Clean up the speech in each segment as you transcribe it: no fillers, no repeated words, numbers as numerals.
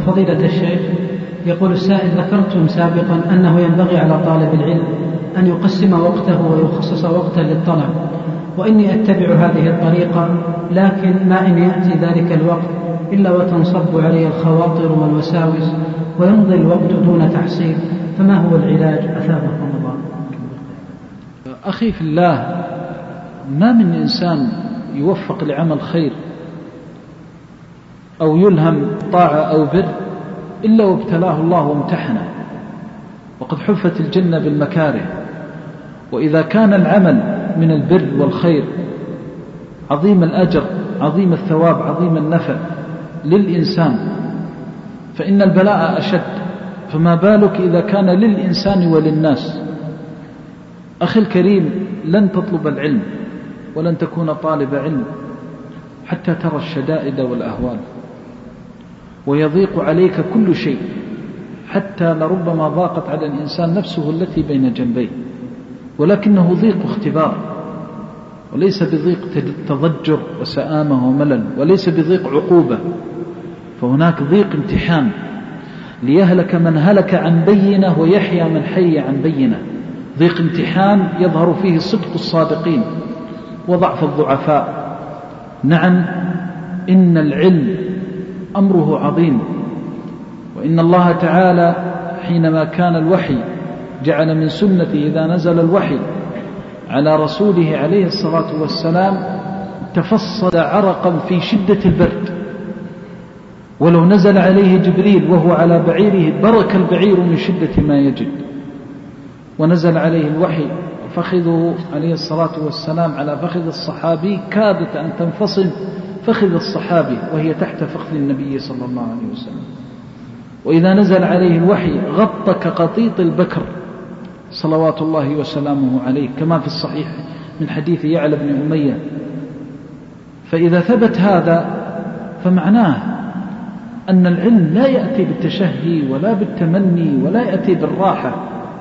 فضيلة الشيخ، يقول السائل: ذكرتم سابقا أنه ينبغي على طالب العلم أن يقسم وقته ويخصص وقتا للطلب، وإني أتبع هذه الطريقة، لكن ما إن يأتي ذلك الوقت إلا وتنصب علي الخواطر والوساوس ويمضي الوقت دون تحصيل، فما هو العلاج؟ أثابكم الله. أخي في الله، ما من إنسان يوفق لعمل خير أو يلهم طاعة أو بر إلا وابتلاه الله وامتحنه، وقد حفت الجنة بالمكاره. وإذا كان العمل من البر والخير عظيم الأجر عظيم الثواب عظيم النفع للإنسان، فإن البلاء أشد، فما بالك إذا كان للإنسان وللناس. أخي الكريم، لن تطلب العلم ولن تكون طالب علم حتى ترى الشدائد والأهوال، ويضيق عليك كل شيء، حتى لربما ضاقت على الإنسان نفسه التي بين جنبيه، ولكنه ضيق اختبار، وليس بضيق تضجر وسآمة وملل، وليس بضيق عقوبة، فهناك ضيق امتحان، ليهلك من هلك عن بينة ويحيى من حي عن بينة. ضيق امتحان يظهر فيه صدق الصادقين وضعف الضعفاء. نعم، إن العلم أمره عظيم، وإن الله تعالى حينما كان الوحي جعل من سنته إذا نزل الوحي على رسوله عليه الصلاة والسلام تفصل عرقا في شدة البرد، ولو نزل عليه جبريل وهو على بعيره برك البعير من شدة ما يجد. ونزل عليه الوحي فخذه عليه الصلاة والسلام على فخذ الصحابي، كادت أن تنفصل فخذ الصحابي وهي تحت فخذ النبي صلى الله عليه وسلم. وإذا نزل عليه الوحي غط كقطيط البكر صلوات الله وسلامه عليه، كما في الصحيح من حديث يعلى بن أمية. فإذا ثبت هذا فمعناه أن العلم لا يأتي بالتشهي ولا بالتمني ولا يأتي بالراحة.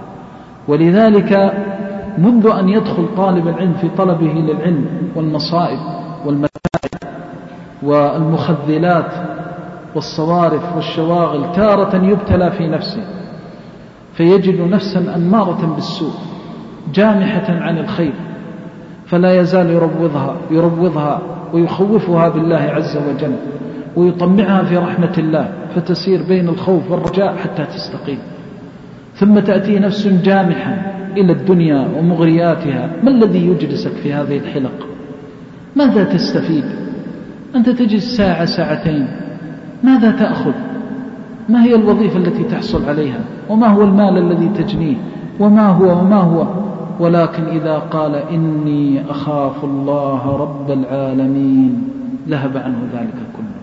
ولذلك منذ أن يدخل طالب العلم في طلبه للعلم والمصائب والمتاعب والمخذلات والصوارف والشواغل، تارة يبتلى في نفسه فيجد نفسا أمارة بالسوء جامحة عن الخير، فلا يزال يروضها ويخوفها بالله عز وجل ويطمعها في رحمة الله، فتسير بين الخوف والرجاء حتى تستقيم. ثم تأتي نفس جامحة إلى الدنيا ومغرياتها. ما الذي يجلسك في هذه الحلق؟ ماذا تستفيد؟ أنت تجلس ساعة ساعتين، ماذا تأخذ؟ ما هي الوظيفة التي تحصل عليها؟ وما هو المال الذي تجنيه؟ وما هو؟ ولكن إذا قال إني أخاف الله رب العالمين ذهب عنه ذلك كله.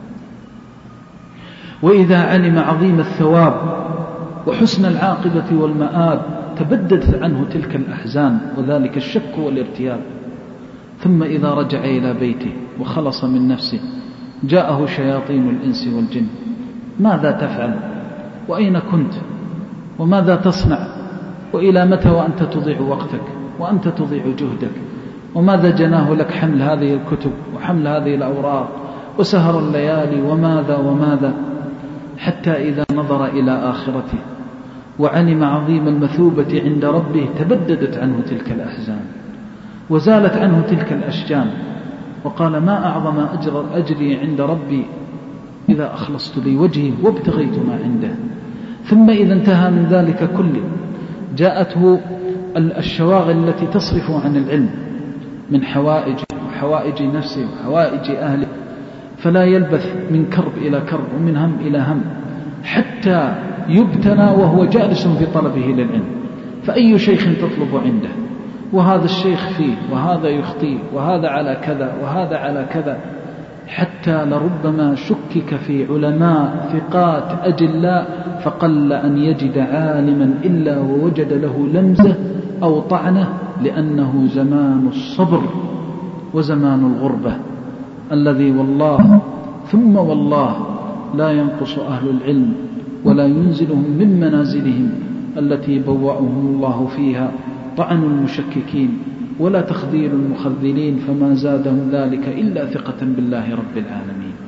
وإذا علم عظيم الثواب وحسن العاقبة والمآب تبددت عنه تلك الأحزان وذلك الشك والارتياب. ثم إذا رجع إلى بيته وخلص من نفسه جاءه شياطين الإنس والجن: ماذا تفعل؟ وأين كنت؟ وماذا تصنع؟ وإلى متى وأنت تضيع وقتك وأنت تضيع جهدك؟ وماذا جناه لك حمل هذه الكتب وحمل هذه الأوراق وسهر الليالي وماذا، حتى إذا نظر إلى آخرته وعلم عظيم المثوبة عند ربه تبددت عنه تلك الأحزان وزالت عنه تلك الأشجان، وقال: ما أعظم أجري عند ربي إذا أخلصت لي وجهي وابتغيت ما عنده. ثم إذا انتهى من ذلك كله جاءته الشواغل التي تصرف عن العلم من حوائج وحوائج نفسه وحوائج أهله، فلا يلبث من كرب إلى كرب ومن هم إلى هم حتى يبتلى وهو جالس في طلبه للعلم. فأي شيخ تطلب عنده؟ وهذا الشيخ فيه وهذا يخطيه وهذا على كذا وهذا على كذا، حتى لربما شكك في علماء ثقات أجلاء فقل أن يجد عالما إلا ووجد له لمزة أو طعنة، لأنه زمان الصبر وزمان الغربة الذي والله ثم والله لا ينقص أهل العلم ولا ينزلهم من منازلهم التي بوأهم الله فيها طعن المشككين ولا تخذيل المخذلين، فما زادهم ذلك إلا ثقة بالله رب العالمين.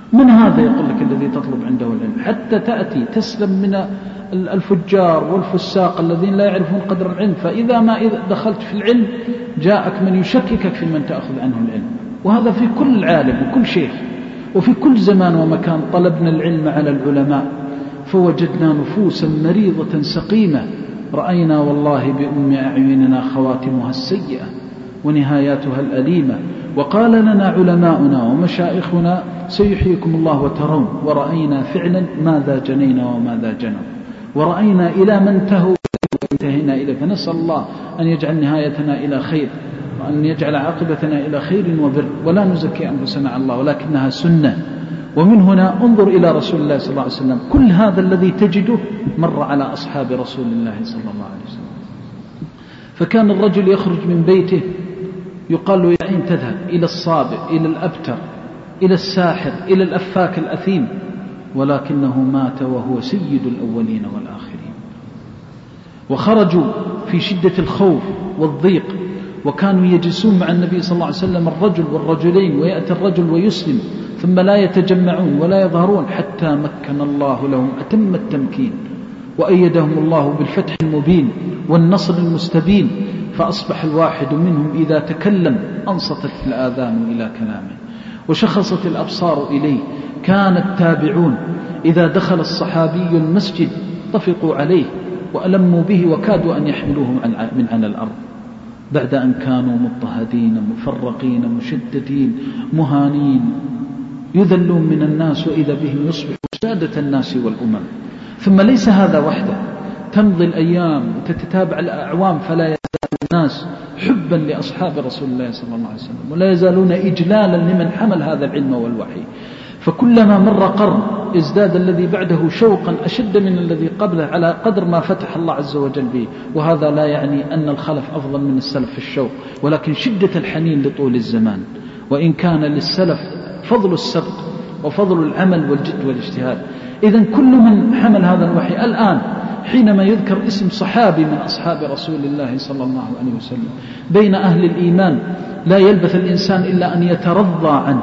من هذا يقول لك الذي تطلب عنده العلم؟ حتى تأتي تسلم من الفجار والفساق الذين لا يعرفون قدر العلم. فإذا ما دخلت في العلم جاءك من يشككك في من تأخذ عنه العلم. وهذا في كل عالم وكل شيخ وفي كل زمان ومكان. طلبنا العلم على العلماء فوجدنا نفوسا مريضة سقيمة، رأينا والله بأم أعيننا خواتمها السيئة ونهاياتها الأليمة. وقال لنا علماؤنا ومشايخنا سيحييكم الله وترون، ورأينا فعلا ماذا جنينا وماذا جنوا، ورأينا إلى من انتهوا وانتهينا إليه. فنسأل الله أن يجعل نهايتنا إلى خير، وأن يجعل عاقبتنا إلى خير وبر، ولا نزكي أنفسنا على الله، ولكنها سنة. ومن هنا انظر إلى رسول الله صلى الله عليه وسلم، كل هذا الذي تجده مر على أصحاب رسول الله صلى الله عليه وسلم. فكان الرجل يخرج من بيته يقال له: يا أين تذهب؟ إلى الصابئ، إلى الأبتر، إلى الساحر، إلى الأفاك الأثيم. ولكنه مات وهو سيد الأولين والآخرين. وخرجوا في شدة الخوف والضيق، وكانوا يجلسون مع النبي صلى الله عليه وسلم الرجل والرجلين، ويأتي الرجل ويسلم ثم لا يتجمعون ولا يظهرون حتى مكن الله لهم أتم التمكين، وأيدهم الله بالفتح المبين والنصر المستبين. فأصبح الواحد منهم إذا تكلم أنصتت الآذان إلى كلامه وشخصت الأبصار إليه. كان التابعون إذا دخل الصحابي المسجد طفقوا عليه وألموا به وكادوا أن يحملوه من على الأرض، بعد أن كانوا مضطهدين مفرقين مشددين مهانين يذلون من الناس، وإذا بهم يصبحوا سادة الناس والأمم. ثم ليس هذا وحده، تمضي الأيام وتتتابع الأعوام فلا يزال الناس حبا لأصحاب رسول الله صلى الله عليه وسلم، ولا يزالون إجلالا لمن حمل هذا العلم والوحي. فكلما مر قرن ازداد الذي بعده شوقا أشد من الذي قبله على قدر ما فتح الله عز وجل به. وهذا لا يعني أن الخلف أفضل من السلف في الشوق، ولكن شدة الحنين لطول الزمان. وإن كان للسلف فضل السبق وفضل العمل والجد والاجتهاد. إذن كل من حمل هذا الوحي الآن حينما يذكر اسم صحابي من أصحاب رسول الله صلى الله عليه وسلم بين أهل الإيمان لا يلبث الإنسان إلا أن يترضى عنه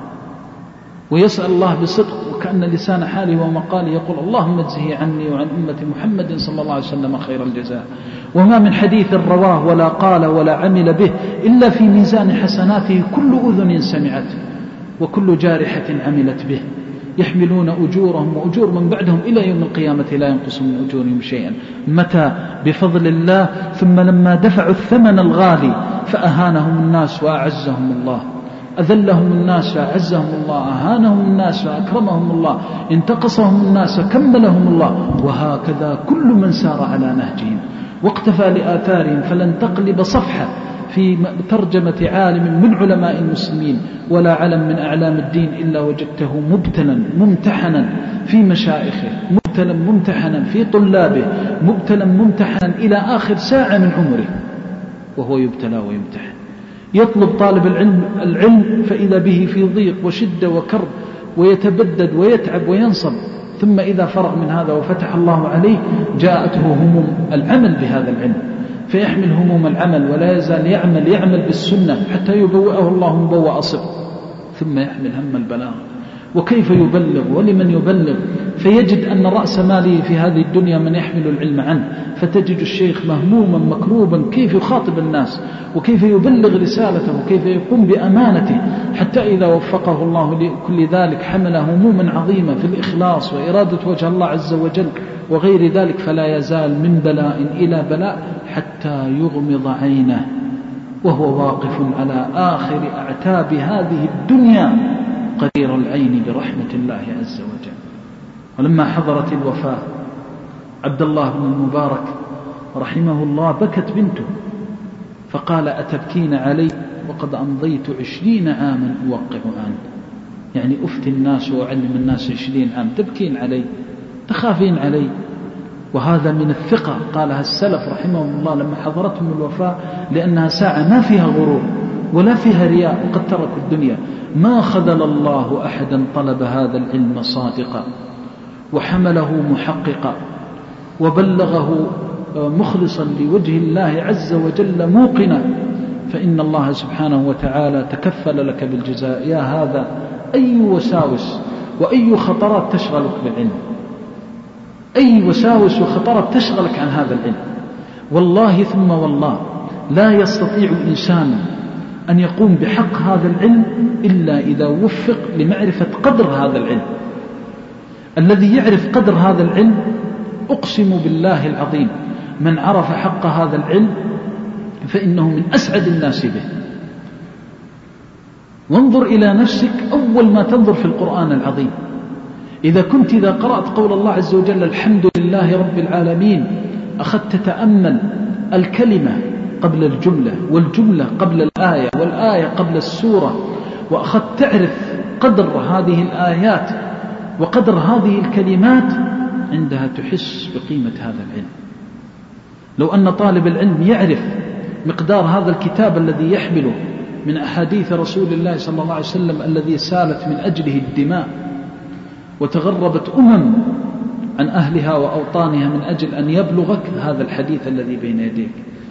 ويسأل الله بصدق، وكأن لسان حاله ومقاله يقول: اللهم اجزه عني وعن أمة محمد صلى الله عليه وسلم خير الجزاء. وما من حديث رواه ولا قال ولا عمل به إلا في ميزان حسناته كل أذن سمعته وكل جارحة عملت به، يحملون أجورهم وأجور من بعدهم إلى يوم القيامة لا ينقص من أجورهم شيئا. متى؟ بفضل الله. ثم لما دفعوا الثمن الغالي فأهانهم الناس وأعزهم الله، أذلهم الناس فأعزهم الله، أهانهم الناس فأكرمهم الله، انتقصهم الناس فكملهم الله. وهكذا كل من سار على نهجهم واقتفى لآثارهم. فلن تقلب صفحة في ترجمة عالم من علماء المسلمين ولا علم من أعلام الدين إلا وجدته مبتلا ممتحنا في مشايخه، مبتلا ممتحنا في طلابه، مبتلا ممتحنا إلى آخر ساعة من عمره وهو يبتلى ويمتحن. يطلب طالب العلم فإذا به في ضيق وشدة وكرب ويتبدد ويتعب وينصب، ثم إذا فرغ من هذا وفتح الله عليه جاءته هموم العمل بهذا العلم، فيحمل هموم العمل ولا يزال يعمل بالسنة حتى يبوئه الله مبوء صدق، ثم يحمل هم البلاغ وكيف يبلغ ولمن يبلغ. فيجد أن رأس ماله في هذه الدنيا من يحمل العلم عنه، فتجد الشيخ مهموما مكروبا كيف يخاطب الناس وكيف يبلغ رسالته وكيف يقوم بأمانته، حتى إذا وفقه الله لكل ذلك حمل هموما عظيمة في الإخلاص وإرادة وجه الله عز وجل وغير ذلك، فلا يزال من بلاء إلى بلاء حتى يغمض عينه وهو واقف على آخر أعتاب هذه الدنيا قرير العين برحمة الله عز وجل. ولما حضرت الوفاة عبد الله بن المبارك رحمه الله بكت بنته فقال: أتبكين علي وقد أمضيت 20 عاما أوقع عنه، يعني أفتي الناس وأعلم الناس 20 عام، تبكين علي تخافين علي. وهذا من الثقة قالها السلف رحمهم الله لما حضرتهم الوفاة، لأنها ساعة ما فيها غرور ولا فيها رياء وقد تركوا الدنيا. ما خذل الله أحدا طلب هذا العلم صادقا وحمله محققا وبلغه مخلصا لوجه الله عز وجل موقنا، فإن الله سبحانه وتعالى تكفل لك بالجزاء. يا هذا أي وساوس وأي خطرات تشغلك بالعلم، أي وساوس وخطرات تشغلك عن هذا العلم. والله ثم والله لا يستطيع إنسان أن يقوم بحق هذا العلم إلا إذا وفق لمعرفة قدر هذا العلم. الذي يعرف قدر هذا العلم أقسم بالله العظيم من عرف حق هذا العلم فإنه من أسعد الناس به. وانظر إلى نفسك أول ما تنظر في القرآن العظيم، إذا قرأت قول الله عز وجل الحمد لله رب العالمين، أخذت تتأمل الكلمة قبل الجملة، والجملة قبل الآية، والآية قبل السورة، وأخذت تعرف قدر هذه الآيات وقدر هذه الكلمات، عندها تحس بقيمة هذا العلم. لو أن طالب العلم يعرف مقدار هذا الكتاب الذي يحمله من أحاديث رسول الله صلى الله عليه وسلم الذي سالت من أجله الدماء وتغربت عن أهلها وأوطانها من أجل أن يبلغك هذا الحديث الذي بين يديك،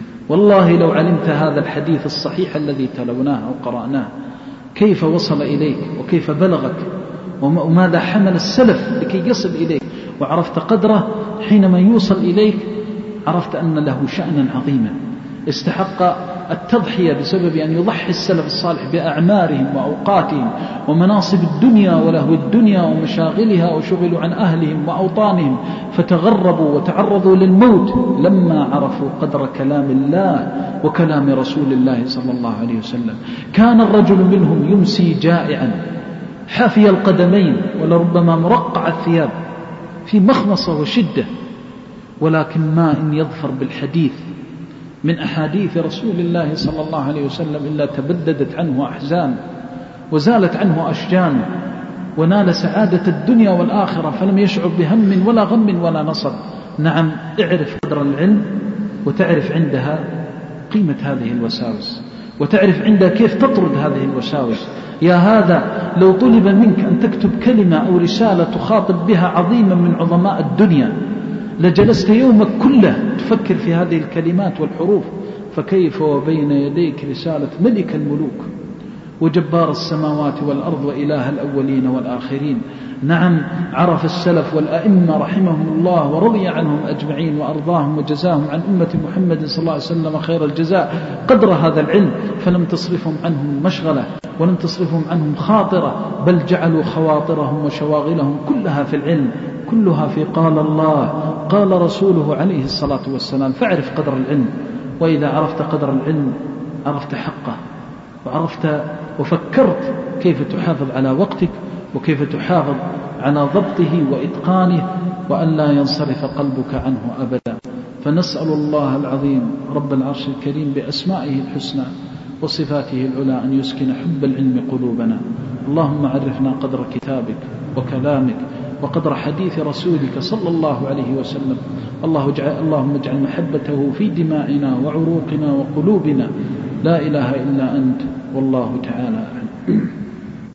والله لو علمت هذا الحديث الصحيح الذي تلوناه أو قرأناه كيف وصل إليك وكيف بلغك وماذا حمل السلف لكي يصل إليك، وعرفت قدره حينما يوصل إليك عرفت أن له شأنا عظيما استحق التضحية بسبب أن يضحي السلف الصالح بأعمارهم وأوقاتهم ومناصب الدنيا ولهو الدنيا ومشاغلها، وشغلوا عن أهلهم وأوطانهم فتغربوا وتعرضوا للموت لما عرفوا قدر كلام الله وكلام رسول الله صلى الله عليه وسلم. كان الرجل منهم يمسي جائعا حافي القدمين ولربما مرقع الثياب في مخمصة وشدة، ولكن ما إن يظفر بالحديث من أحاديث رسول الله صلى الله عليه وسلم إلا تبددت عنه أحزان وزالت عنه أشجان ونال سعادة الدنيا والآخرة، فلم يشعر بهم ولا غم ولا نصب. نعم، اعرف قدر العلم وتعرف عندها قيمة هذه الوساوس، وتعرف عندها كيف تطرد هذه الوساوس. يا هذا لو طلب منك أن تكتب كلمة أو رسالة تخاطب بها عظيما من عظماء الدنيا لجلست يومك كله تفكر في هذه الكلمات والحروف، فكيف وبين يديك رسالة ملك الملوك وجبار السماوات والأرض وإله الأولين والآخرين. نعم، عرف السلف والأئمة رحمهم الله ورضي عنهم أجمعين وأرضاهم وجزاهم عن أمة محمد صلى الله عليه وسلم خير الجزاء قدر هذا العلم، فلم تصرفهم عنهم مشغلة ولم تصرفهم عنهم خاطرة، بل جعلوا خواطرهم وشواغلهم كلها في العلم، كلها في قال الله قال رسوله عليه الصلاة والسلام. فاعرف قدر العلم، وإذا عرفت قدر العلم عرفت حقه وعرفت وفكرت كيف تحافظ على وقتك وكيف تحافظ على ضبطه وإتقانه وأن لا ينصرف قلبك عنه أبدا. فنسأل الله العظيم رب العرش الكريم بأسمائه الحسنى وصفاته العلى أن يسكن حب العلم قلوبنا. اللهم عرفنا قدر كتابك وكلامك وقدر حديث رسولك صلى الله عليه وسلم. اللهم اجعل محبته في دمائنا وعروقنا وقلوبنا. لا إله إلا أنت، والله تعالى أعلم.